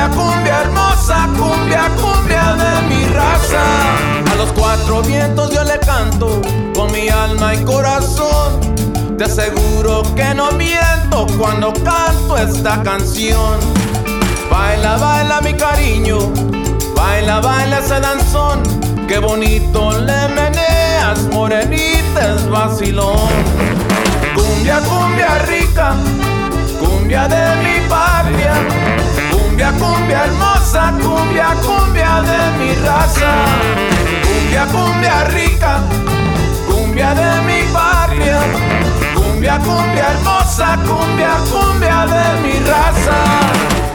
cumbia hermosa, cumbia de mi raza. A los cuatro vientos yo le canto con mi alma y corazón. Te aseguro que no miento cuando canto esta canción. Baila, baila mi cariño, baila, baila ese danzón. Qué bonito le meneas, morenita es vacilón. Cumbia, cumbia rica, cumbia de mi patria. Cumbia, cumbia hermosa, cumbia de mi raza. Cumbia, cumbia rica, cumbia de mi patria. Cumbia, cumbia hermosa, cumbia de mi raza.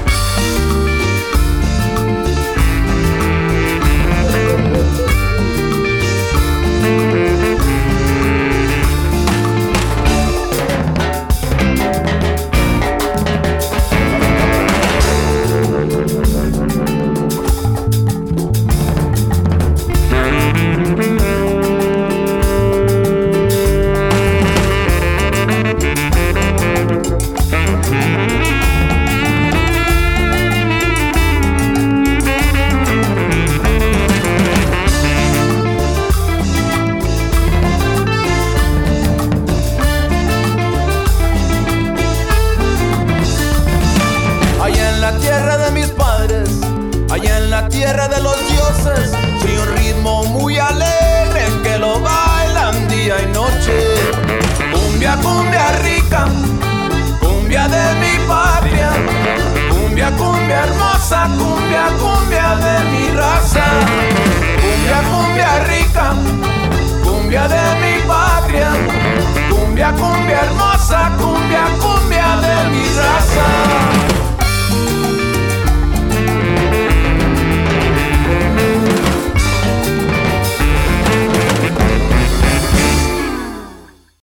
Tierra de mis padres, allá en la tierra de los dioses, soy un ritmo muy alegre que lo bailan día y noche. Cumbia, cumbia rica, cumbia de mi patria. Cumbia, cumbia hermosa, cumbia de mi raza. Cumbia, cumbia rica, cumbia de mi patria. Cumbia, cumbia hermosa, cumbia